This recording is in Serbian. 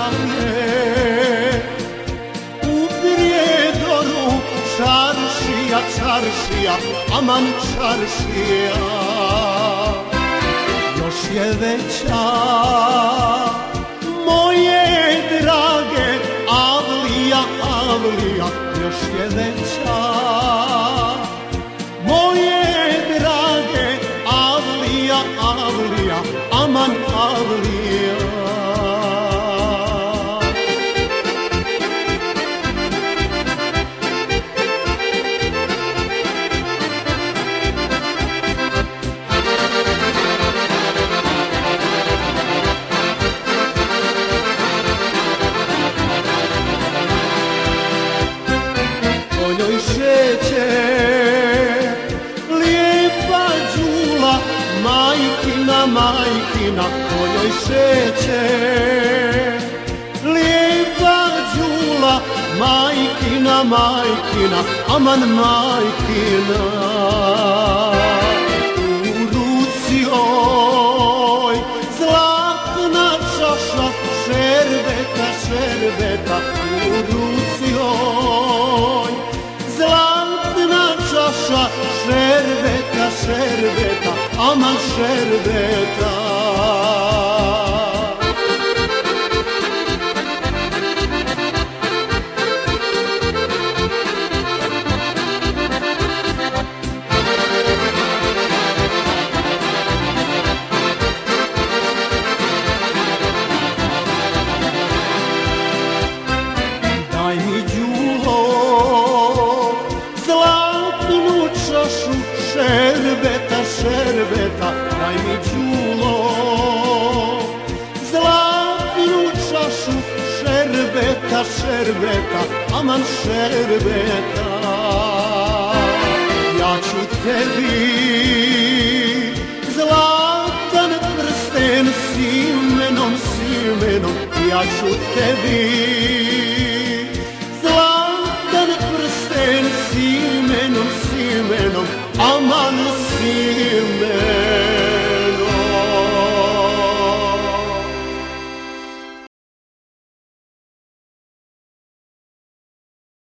je u Prijedoru čaršija, čaršija, aman čaršija. Još je veća moje drage Avlija, Avlija, još je veća moje drage Avlija, Avlija, aman Avlija. Šeće lijepa đula, majkina, majkina, po njoj šeće lijepa đula, majkina, majkina, aman majkina. U ruci joj zlatna čaša šerbeta, šerbeta, u ruci joj zlatna čaša šerbeta, šerbeta, aman šerbeta. Daj mi đulo zlatnu čašu šerbeta, šerbeta, daj mi đulo zlatnu čašu šerbeta, šerbeta, aman šerbeta. Ja ću tebi zlatan prsten s imenom, ja ću tebi